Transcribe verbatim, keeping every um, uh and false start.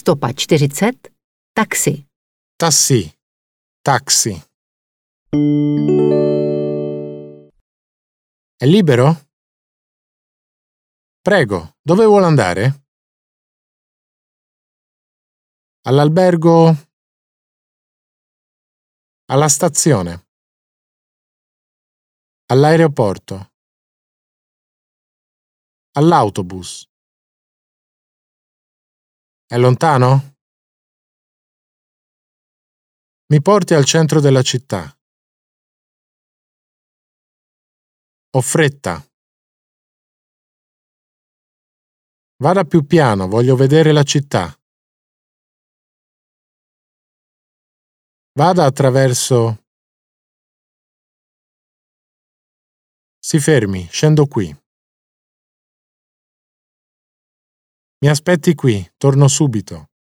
Stopa čtyřicet. Taxi. Taxi. Taxi. È libero? Prego, dove vuole andare? All'albergo? Alla stazione? All'aeroporto? All'autobus? È lontano? Mi porti al centro della città. Ho fretta. Vada più piano, voglio vedere la città. Vada attraverso. Si fermi, scendo qui. Mi aspetti qui, torno subito.